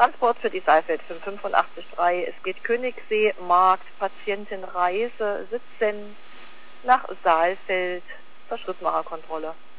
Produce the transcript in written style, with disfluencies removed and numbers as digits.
Transport für die Saalfeld 585.3. Es geht Königssee, Markt, Patientenreise, 17 nach Saalfeld, zur Schrittmacherkontrolle.